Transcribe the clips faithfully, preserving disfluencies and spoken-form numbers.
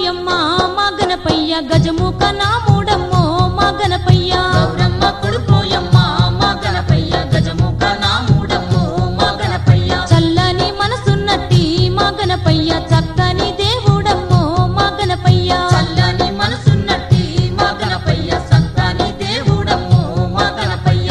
ఓయమ్మ మా గణపయ్య గజముఖ నాముడమ్మో మా గణపయ్య గౌరమ్మ కొడుకోయమ్మ మా గణపయ్య గజముఖ నాముడమ్మో మా గణపయ్య చల్లని మనసున్నట్టి మా గణపయ్య చక్కని దేవుడమ్మో మా గణపయ్య చల్లని మనసున్నట్టి మా గణపయ్య సత్తాని దేవుడమ్మో మా గణపయ్య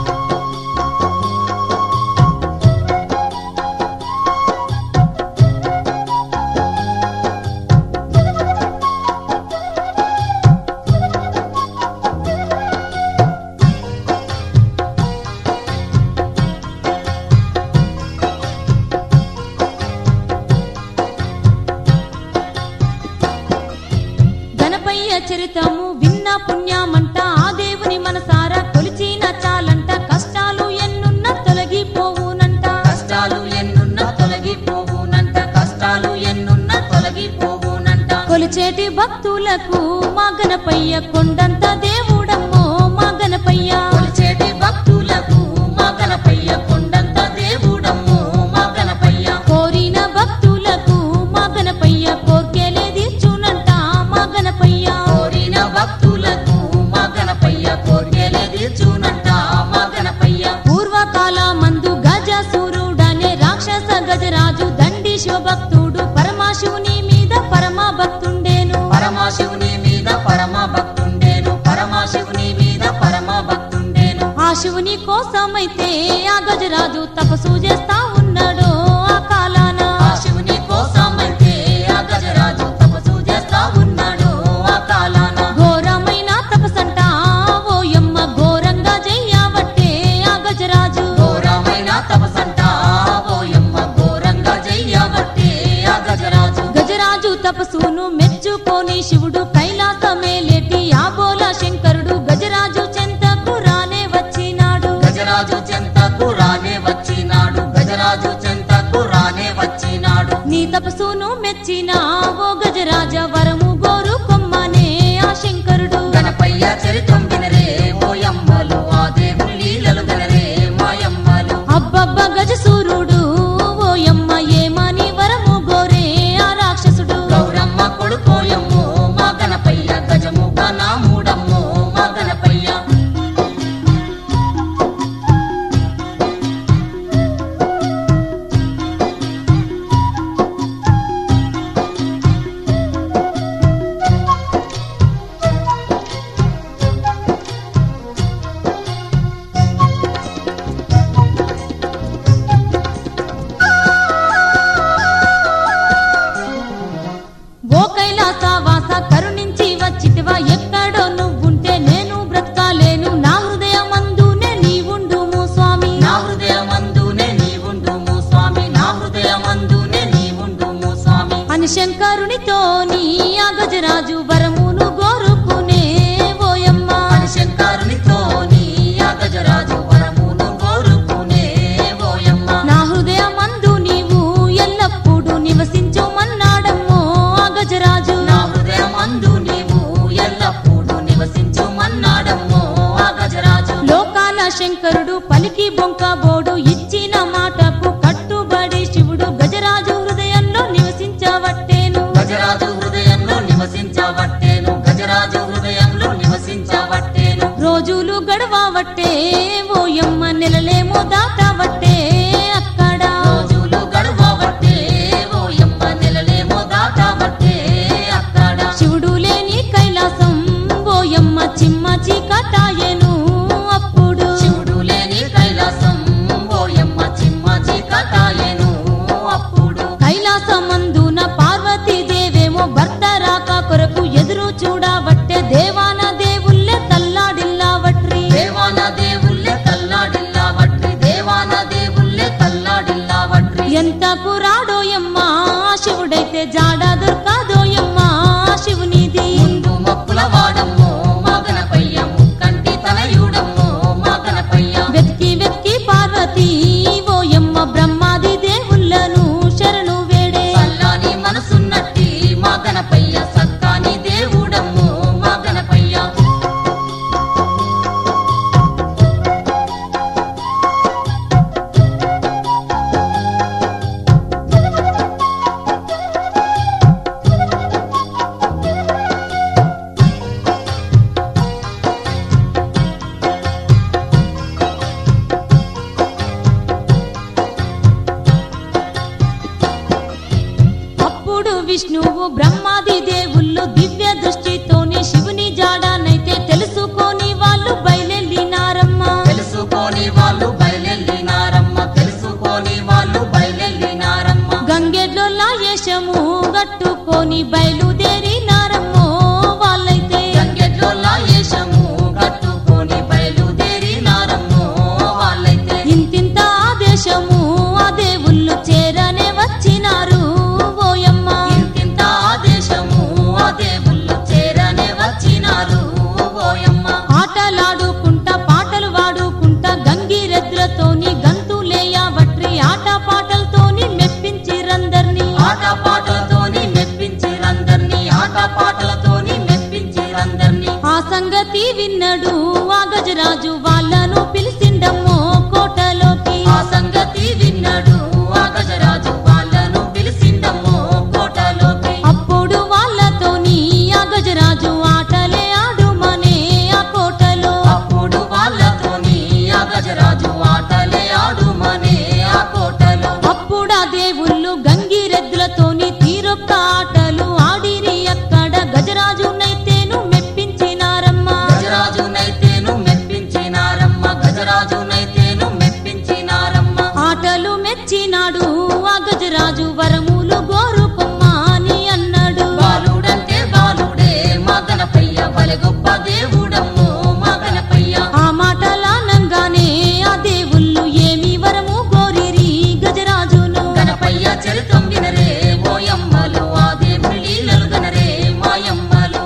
గణపయ్య చరితము విన్న పుణ్యమంట ఆ దేవుని మనసారా కొలిచిన చాలంట కష్టాలు ఎన్నున్న తొలగిపోవునంట కష్టాలు ఎన్నున్న తొలగిపోవునంట కష్టాలు ఎన్నున్న తొలగిపోవునంట కొలిచేటి భక్తులకు మా గణపయ్య కొండంత దేవుడమ్మో మా గణపయ్య కొలిచేటి భక్తులకు మా గణపయ్య కొండంత దేవుడమ్మో మా గణపయ్య కోరిన భక్తులకు మా గణపయ్య కోర్కెలే తీర్చునంట మా గణపయ్య కోరిన భక్తులకు మా గణపయ్య కోర్కెలే తీర్చునంట మా గణపయ్య పూర్వకాల మందు గజాసురుడనే రాక్షస గజరాజు దండి శివభక్తుడు పరమాశివుని మీద పరమ భక్తుండేను పరమశివుని మీద పరమ భక్తుండేను పరమశివుని మీద పరమ భక్తుండేను ఆ శివుని కోసమైతే ఆ గజరాజు తపస్సు చేస్తా ఉన్నాడు ఆ కాలాన ఆ శివుని కోసమైతే ఆ గజరాజు తపస్సు చేస్తా ఉన్నాడు ఆ కాలాన ఘోరమైన తపసంట ఓయమ్మ ఘోరంగా చెయ్యబట్టే ఆ గజరాజు ఘోరమైన తపసంట ఓయమ్మ ఘోరంగా చెయ్యబట్టే ఆ గజరాజు గజరాజు తపస్సును మెచ్చుకొని శివుడు కైలాసమేలేటి ఆ బోల శంకరుడు గజరాజు చెంతకు రానే వచ్చినాడు గజరాజు చెంతకు రానే వచ్చినాడు గజరాజు చెంతకు రానే వచ్చినాడు నీ తపస్సును మెచ్చిన ఓ గజరాజ వరము గోరు కొమ్మనే ఆ శంకరుడు గణపయ్య చరితం వినరే ఓయమ్మలు ఆ దేవుని లీలలు వినరే మాయమ్మలు అబ్బబ్బ గజసూరుడు ఓయమ్మ ఏమని వరము గోరే ఆ రాక్షసుడు గౌరమ్మ కొడుకోయమ్మో మా గణపయ్య గజముఖ నాముడమ్మో మా గణపయ్య ఓ కైలాసవాస కరుణించి వచ్చితివా ఎక్కడో నువ్వుంటే నేను బ్రతకాలేను నా హృదయమందునే నీవుండుము స్వామి నా హృదయమందునే నీవుండుము స్వామి నా హృదయమందునే నీవుండుము స్వామి అని శంకరునితో నీ ఆ గజరాజు వరమును గోరుకునే ఓయమ్మ అని శంకరునితో నీ ఆ గజరాజు వరమును కోరుకునే ఓయమ్మ నా హృదయమందు నీవు ఎల్లప్పుడూ నివసించుమన్నాడమ్మో ఆ గజరాజు నా హృదయమందు నీవు ఎల్లప్పుడూ నివసించుమన్నాడమ్మో ఆ గజరాజు లోకాల శంకరుడు పలికి బొంక బోడు ఇచ్చిన మాటకు కట్టుబడి శివుడు గజరాజు హృదయంలో నివసించవట్టేను గజరాజు హృదయంలో నివసించవట్టేను గజరాజు హృదయంలో నివసించవట్టేను రోజులు గడవవట్టే ఓయమ్మ నెలలేమో దాటవట్టే అక్కడ రోజులు గడవవట్టే ఓయమ్మ నెలలేమో దాటవట్టే అక్కడ శివుడు లేని కైలాసం ఓయమ్మ చిమ్మ చీకటాయెను అప్పుడు శివుడు లేని కైలాసం ఓయమ్మ చిమ్మ చీకటాయెను అప్పుడు కైలాసమందున పార్వతీదేవేమో భర్త రాక కొరకు ఎదురు చూడవట్టే దేవాన దేవుళ్ళే తల్లాడిల్లావట్రి దేవాన దేవుళ్ళే తల్లాడిల్లావట్రి దేవాన దేవుళ్ళే తల్లాడిల్లావట్రి ఎంతకు రాడోయమ్మ శివుడైతే జాడ దొరకాదోయమ్మ శివునిది ముందు మొక్కుల వాడమ్మో మా గణపయ్య ముక్కంటి తనయుడమ్మో మా గణపయ్య వెతికి వెతికి పార్వతీ ఓయమ్మ బ్రహ్మాది దేవుళ్ళను శరణు వేడే చల్లని మనసున్నట్టి మా గణపయ్య సక్కాని దేవుడమ్మో మా గణపయ్య విష్ణువు బ్రహ్మాది దేవుళ్ళు దివ్య దృష్టితోని శివుని జాడనైతే తెలుసుకొని వాళ్ళు బయలెళ్ళినారమ్మ తెలుసుకొని వాళ్ళు బయలెళ్ళినారమ్మ తెలుసుకొని వాళ్ళు బయలెళ్ళినారమ్మ గంగెడ్లో లాయేషము గట్టుకొని బయలుదేరినారమ్మో వాళ్ళైతే గంగెడ్లో లాయేషము కట్టుకొని బయలుదేరినారమ్మో వాళ్ళైతే ఇంతింత ఆదేశము ఆ దేవుళ్ళు చేరనే వచ్చినారు ఓయమ్మ ఇంతింత ఆదేశము ఆ దేవుళ్ళు చేరనే వచ్చినారు ఓయమ్మ ఆటలాడుకుంటా పాటలు వాడుకుంటా గంగిరెద్దులతోని గంతులేయబట్టి ఆట పాటలతోని మెప్పించిరందర్ని ఆట పాటలతోని మెప్పించిరందర్ని ఆట పాటలతోని మెప్పించిరందర్ని ఆ సంగతి విన్నడు ఆ గజరాజు వాళ్ళను పిలిచిండమ్మో కోటలోకి ఆ సంగతి విన్నాడు ఆ గజరాజు వాళ్ళను పిలిచిండమ్మో కోటలోకి అప్పుడు వాళ్ళతోని ఆ గజరాజు ఆటలే ఆడుమనే ఆ కోటలో అప్పుడు వాళ్ళతోని ఆ గజరాజు ఆటలే ఆడుమనే ఆ కోటలో అప్పుడా దేవుళ్ళు గంగిరెద్దులతోని తీరొక్క ఆటలు ఆడిరి అక్కడ గజరాజునైతేను మెప్పించినారమ్మా గజరాజునైతేను మెప్పించినారమ్మ గజరాజునైతేను మెప్పించినారమ్మ ఆటలు మెచ్చినాడు ఆ గజరాజు వరములు గోరుకొమ్మా అని అన్నాడు బాలుడంటే బాలుడే మా గణపయ్య బలె గొప్ప దేవుడమ్మో మా గణపయ్య ఆ మాటలానంగానే ఆ దేవుళ్ళు ఏమి వరము గోరిరి గజరాజును గణపయ్య చరితం వినరే ఓయమ్మలు ఆ దేవుడి లీలలు గనరే మాయమ్మలు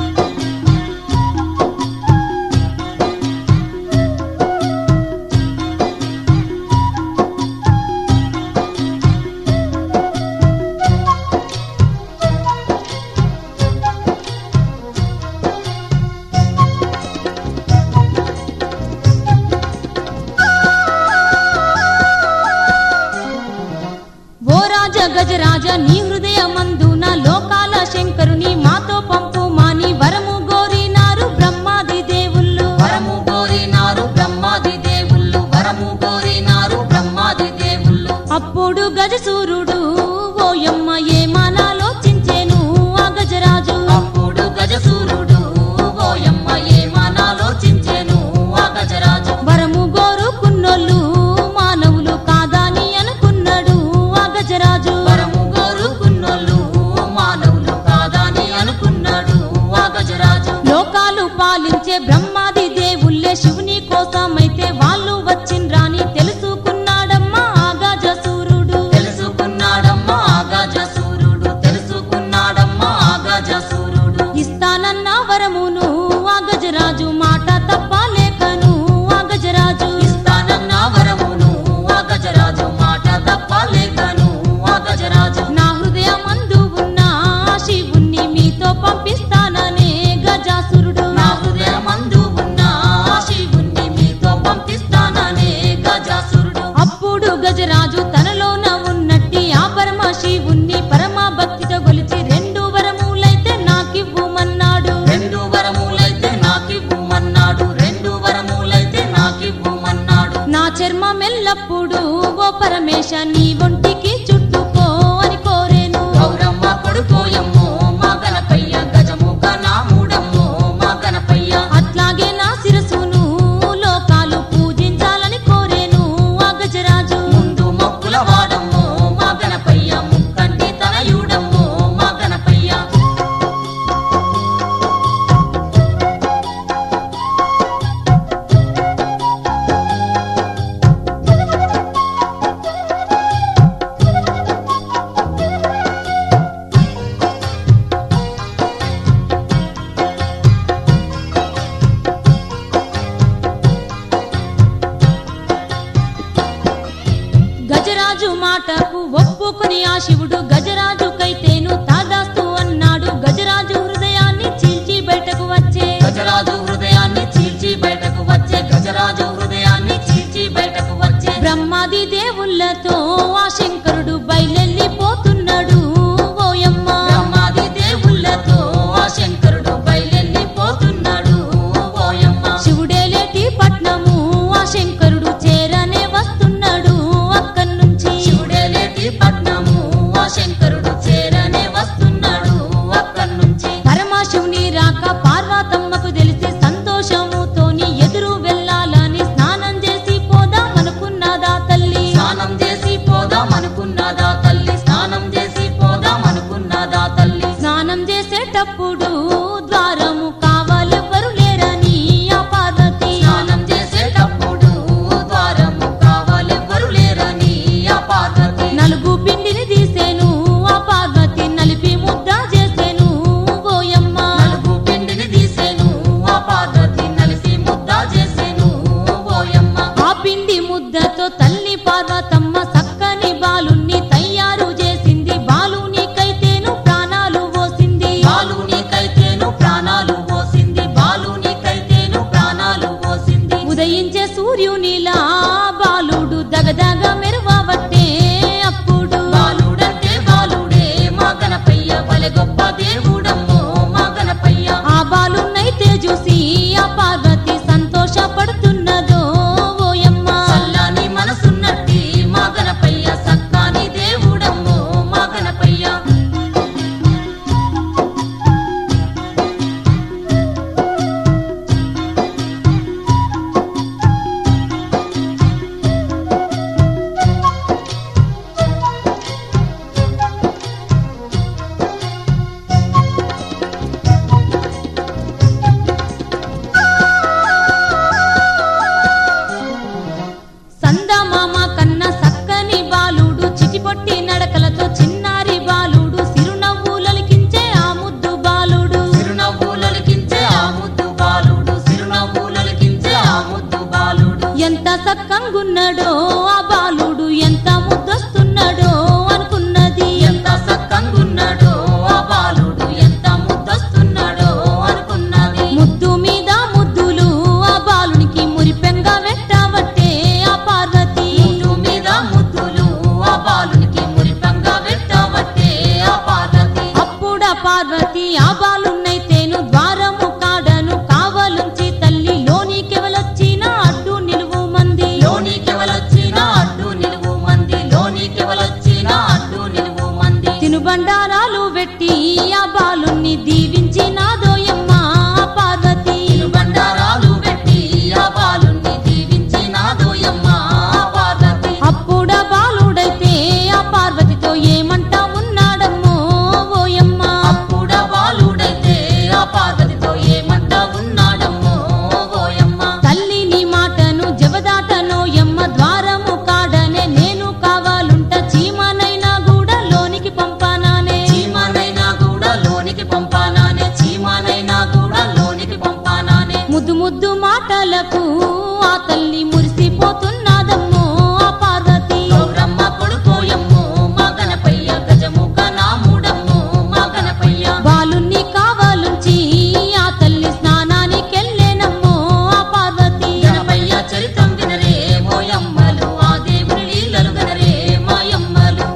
ఓ రాజ గజరాజ నీ హృదయమందున లోకాల శంకరుని మాతో పంపు మాని వరము గోరినారు బ్రహ్మాది దేవుళ్ళు వరము కోరినారు బ్రహ్మాది దేవుళ్ళు వరము కోరినారు బ్రహ్మాది దేవుళ్ళు అప్పుడు గజసూరుడు ఓయమ్మ ఏమానాలోచించేను ఆ గజరాజు అప్పుడు గజసూరుడు ఓయమ్మ ఏమనాలోచించెను ఆ గజరాజు వరము గోరుకున్నోళ్ళు మానవులు కాదని అనుకున్నాడు ఆ గజరాజు వరము కోరుకున్నోళ్ళు మానవులు కాదని అనుకున్నాడు ఆ గజరాజు లోకాలు పాలించే బ్రహ్మాది దేవుళ్ళే శివుని కోసమైతే వాళ్ళు వచ్చిండ్రాని తెలుసుకున్నాడమ్మా ఆ గజసూరుడు తెలుసుకున్నాడమ్మా ఆ గజసూరుడు తెలుసుకున్నాడమ్మా ఆ గజసూరుడు ఇస్తానన్న వరమును ఆ గజరాజు మాట తప్పలేకను ఆ గజరాజు ఇస్తానన్న వరమును ఆ గజరాజు మాట తప్పలేకను ఆ గజరాజు నా హృదయమందు ఉన్న ఆ శివుణ్ణి మీతో పంపిస్తాననే గజాసురుడు నా హృదయమందు ఉన్న ఆ శివుణ్ణి మీతో పంపిస్తాననే గజాసురుడు అప్పుడు గజరాజు తనలోన ఉన్నట్టి ఆ పరమ శివుణ్ణి పరమ భక్తితో గొలిచి రెండు వరములైతే నాకివ్వమన్నాడు రెండు వరములైతే నాకివ్వమన్నాడు రెండు వరములైతే నాకివ్వమన్నాడు నా చర్మమెల్లప్పుడు ఓ పరమేశ నీ ఒంటికి చుట్టుకో అని కోరేను గౌరమ్మ కొడుకోయమ్మో మా గణపయ్య గజముఖ నాముడమ్మో మా గణపయ్య అట్లాగే నా శిరసును లోకాలు పూజించాలని కోరేను ఆ గజరాజు ముందు మొక్కుల వాడమ్మో మా గణపయ్య ముక్కంటి తనయుడమ్మో మా గణపయ్య ఆ బాలున్నైతేను ద్వారము కాడను కావలుంచి తల్లి లోనికెవలొచ్చినా అడ్డు నిలువు మంది లోనికెవలొచ్చినా అడ్డు నిలువు మంది లోనికెవలొచ్చినా అడ్డు నిలువు మంది తినుబండారాలు పెట్టి ఆ బాలుని దీవించినాదోయమ్మ పార్వతి బండారాలు పెట్టి ఆ బాలుని దీవించినాదోయమ్మ పార్వతి అప్పుడ బాలుడైతే ఆ పార్వతితో ఏమంటా ఉన్నాడమ్మో ఓయమ్మ అప్పుడ బాలుడైతే ఆ పార్వతితో ఏమంటా ఉన్నాడమ్మో ఓయమ్మ తల్లి నీ మాటను జబదాటనోయమ్మ ద్వారము కాడనే నేను కావాలుంట చీమనైనా కూడా లోనికి పంపానానే చీమనైనా కూడా లోనికి పంపానానే చీమనైనా కూడా లోనికి పంపానానే ముద్దు ముద్దు మాటలకు ఆ తల్లి మురిసిపోతున్నదమ్మో ఆ పార్వతి గౌరమ్మ కొడుకోయమ్మో మా గణపయ్య గజముఖ నాముడమ్మో మా గణపయ్య బాలుని కావాలుంచి ఆ తల్లి స్నానానికెళ్ళేనమ్మో ఆ పార్వతి గణపయ్య చరితం వినరే మోయమ్మలు ఆ దేవుని లీలలు గనరే మాయమ్మలు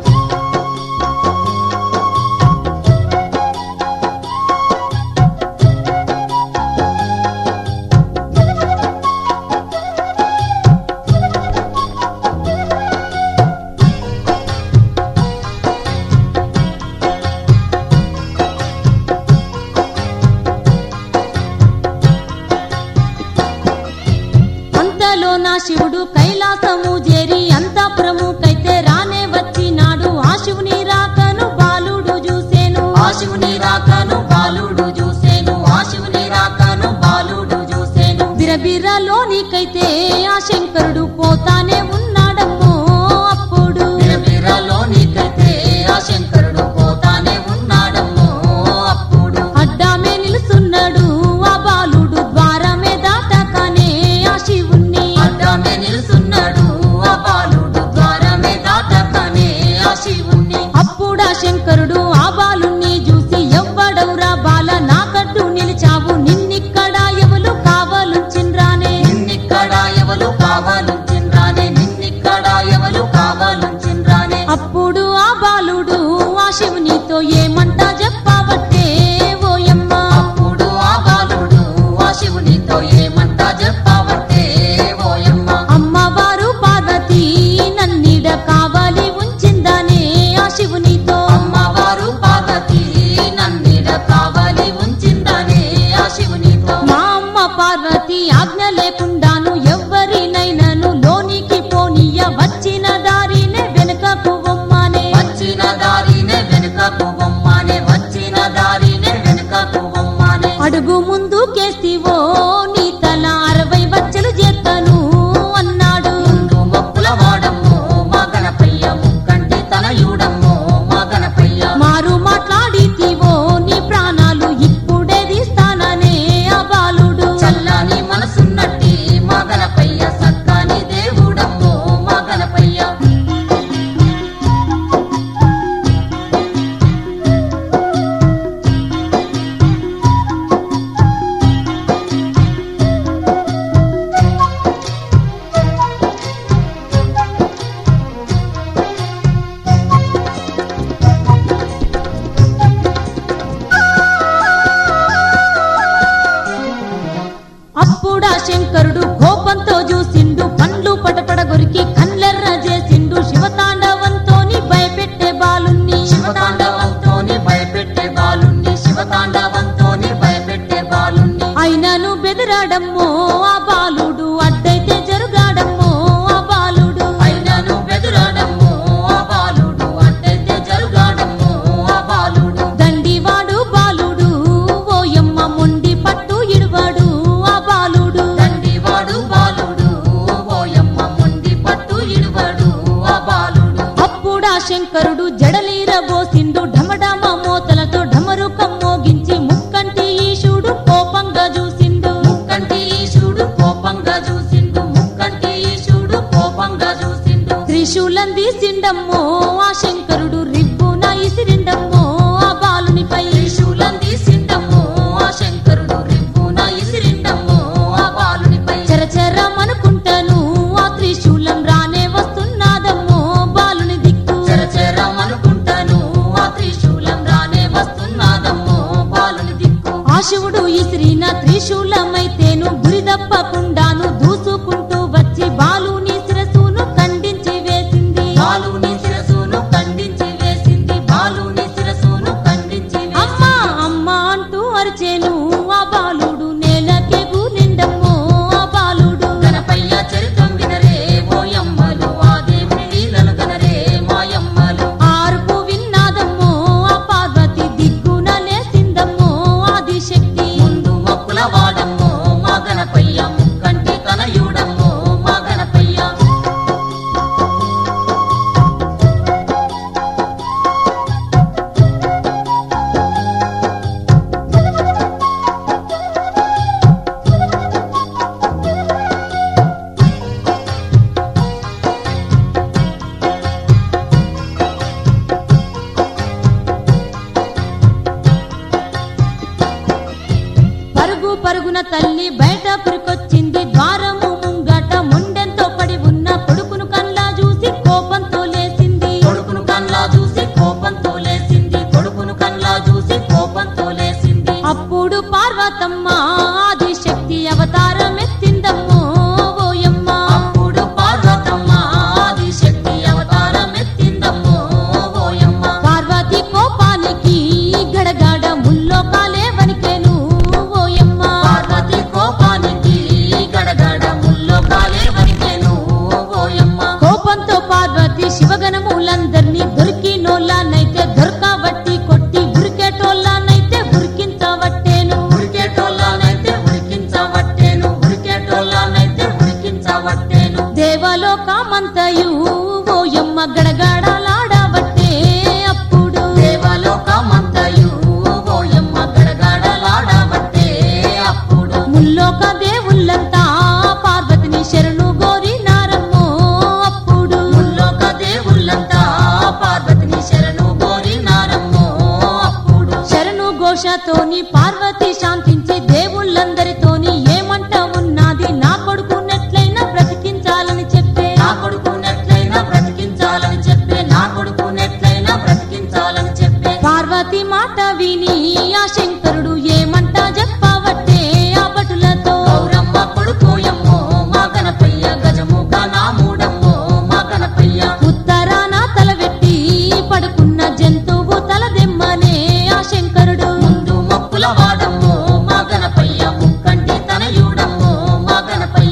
అంతలో నా శివుడు కైలాసము చేరి అంత ప్రముఖైతే రానే వచ్చినాడు ఆ శివుని రాకను బాలుడు చూసేను ఆ శివుని రాకను బాలుడు చూసేను ఆ శివుని రాకను బాలుడు చూసేను బిరబిరలోనికైతే ఆ శంకరుడు పోతానే ఉన్నాడమ్మో అప్పుడు బిరబిరలోనికైతే ఆ శంకరుడు పోతానే ఉన్నాడమ్మో అప్పుడు అడ్డామే నిలుసున్నాడు ఆ బాలుడు ద్వారమే దాటకానే ఆ శివుణ్ణి అడ్డామే నిలుసున్నాడు ఆ బాలుడు ద్వారమే దాటకనే ఆ శివుణ్ణి అప్పుడా శంకరుడు ఆ బాలుణ్ణి చూసి ఎవ్వడవురా బాల నాకట్టు నిలిచావు నిన్నిక్కడ ఎవలు కావాలుంచిన్రానే నిన్నిక్కడ ఎవలు కావాలుంచిన్రానే నిన్నిక్కడ ఎవలు కావాలుంచిన్రానే అప్పుడు ఆ బాలుడు ఆ శివునితో ఏమంటా చెప్పవట్టే ఓయమ్మ అప్పుడు ఆ బాలుడు ఆ శివునితో ఏమంటా చెప్పవట్టే ఓయమ్మ అమ్మవారు పార్వతి నన్నిడ కావాలి ఉంచిందానే ఆ శివునితో అమ్మవారు పార్వతి శివుడు ఇసిరిన త్రిశూలమైతేను గురి తప్పకుండాను దూసుకుంటూ వచ్చి బాలుని శిరసును ఖండించి వేసింది. బాలుని శిరసును ఖండించి వేసింది. బాలుని శిరసును ఖండించి అమ్మా అమ్మా అంటూ అరిచేను ఆ బాలుడు, నేలకే గూలిండమ్మో ఆ బాలుడు. గణపయ్య చరిత్రం వినరే ఓయమ్మలు, ఆ దేవుని లీలలు గనరే మాయమ్మలు. ఆర్పు విన్నాదమ్మో ఆ పార్వతి, దిక్కున లేసిందమ్మో ఆదిశక్తి. ముందు మొక్కుల వాడమ్మో మా గణపయ్య, ముక్కంటి కనయుడమ్మో మా గణపయ్య. పరుగు పరుగున తల్లి బయట పురికొచ్చింది. ద్వారము ముంగట ముండెంతో పడి ఉన్న కొడుకును కల్లా చూసి కోపంతో లేసింది. కొడుకును కన్లా చూసి కోపంతో లేసింది. కొడుకును కన్లా చూసి కోపంతో లేసింది. అప్పుడు పార్వతమ్మ ఆదిశక్తి అవతారం ఎత్తిందమ్మో ఓయమ్మ. అప్పుడు పార్వతమ్మ ఆదిశక్తి అవతారం ఎత్తిందమ్మో ఓయమ్మ. పార్వతి కోపానికి గడగడ ముల్లోకాలే వణికెను ఓయమ్మ. పార్వతి కోపానికి గడగడ ముల్లోకాలే వణికెను ఓయమ్మ. కోపంతో పార్వతి శివగణములందరినీ దొరికినోళ్ళనైతే దొరకబట్టి కొట్టి ఉరికేటోళ్ళనైతే ఉరికించవట్టేను. ఉరికేటోళ్ళనైతే ఉరికించవట్టేను. ఉరికేటోళ్ళనైతే ఉరికించవట్టేను. దేవలోకమంతయు ఓయమ్మ గడగడలాడబట్టే అప్పుడు. దేవలోకమంతయు ఓయమ్మ గడగడలాడబట్టే అప్పుడు. ముల్లోక దేవుళ్ళంతా పార్వతిని శరణు గోరినారమ్మో అప్పుడు. ముల్లోక దేవుళ్ళంతా పార్వతిని శరణు కోరినారమ్మో అప్పుడు. శరణు ఘోషతోని పార్వతి శాంతించి దేవుళ్ళందరితోని ఏమంట ఉన్నది, నా కొడుకునెట్లయినా బ్రతికించాలని చెప్పే. నా కొడుకునెట్లయినా బ్రతికించాలని చెప్పే. నా కొడుకునెట్లయినా బ్రతికించాలని చెప్పే. పార్వతి మాట విని ఆ శంకరుడు ఏమంట చెప్పవట్టే ఆ భటులతో. గౌరమ్మ కొడుకోయమ్మో మా గణపయ్య, గజముఖ నాముడమ్మో మా గణపయ్య. ఉత్తరాన తలవెట్టి పడుకున్న జంతువు తలదెమ్మనే ఆ శంకరుడు. ముందు మొక్కుల వాడమ్మో మా గణపయ్య, ముక్కంటి తనయుడమ్మో మా గణపయ్య.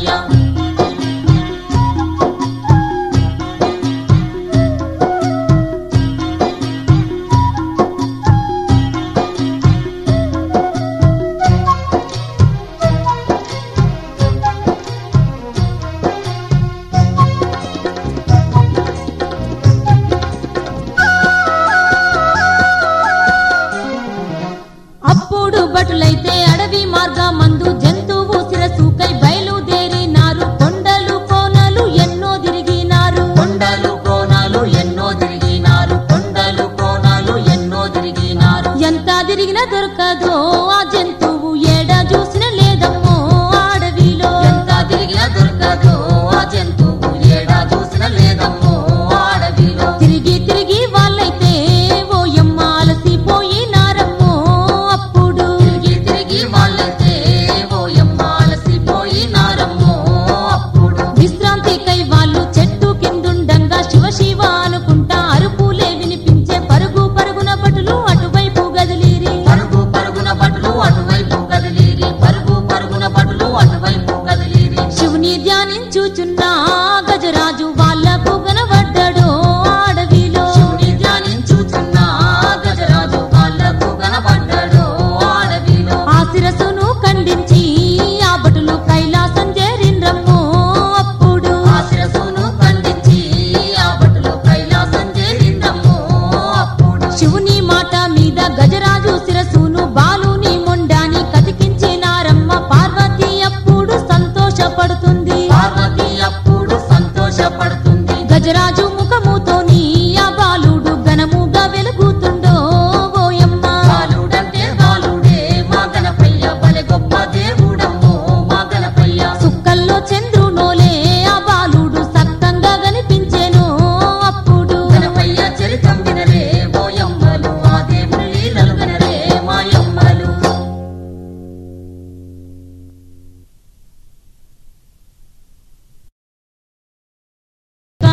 అప్పుడు భటులైతే అడవి మార్గమందు జంతువు శిరసుకై బయలుదేరినారు. కొండలు కోనలు ఎన్నో తిరిగినారు. కొండలు కోణాలు ఎన్నో తిరిగినారు. కొండలు కోణాలు ఎన్నో తిరిగినారు. ఎంత తిరిగినా దొరకదో ఆ జంతువు, ఏడ చూసిన లేదమ్మో ఆ అడవిలో. ఎంత తిరిగినా దొరకదో ఆ జంతువు, ఏడా చూసిన లేదమ్మో ఆ అడవిలో. తిరిగి తిరిగి వాళ్ళైతే ఓయమ్మ అలసిపోయినారమ్మో అప్పుడు. తిరిగి తిరిగి వాళ్ళైతే ఓయమ్మ అలసిపోయినారమ్మో అప్పుడు. విశ్రాంతికై వాళ్ళు చెట్టు కిందుండంగా శివ శివ అనుకుంటా అరుపులే వినిపించే. పరుగు పరుగున భటులు అటువైపు గదిలిరి. పరుగు పరుగున భటులు అటువైపు కదిలిరి. పరుగు పరుగున భటులు అటువైపు కదిలిరి. శివుని ధ్యానించుచున్న గజరాజు వాళ్ళకు కనబడ్డాడు ఆ అడవిలో. శివుని ధ్యానించుచున్న గజరాజు వాళ్ళకు కనబడ్డాడు ఆ అడవిలో. ఆ శిరసును ఖండించి ఆ భటులు కైలాసం చేరిండ్రమ్మో అప్పుడు. ఆ శిరసును ఖండించి ఆ భటులు కైలాసం చేరిందమ్మో అప్పుడు. శివుని మాట మీద గజరాజు శిరసును బాలుని మొండాని కతికించినారమ్మ. పార్వతి అప్పుడు సంతోషపడుతుంది. పార్వతి అప్పుడు సంతోషపడుతుంది. గజరాజు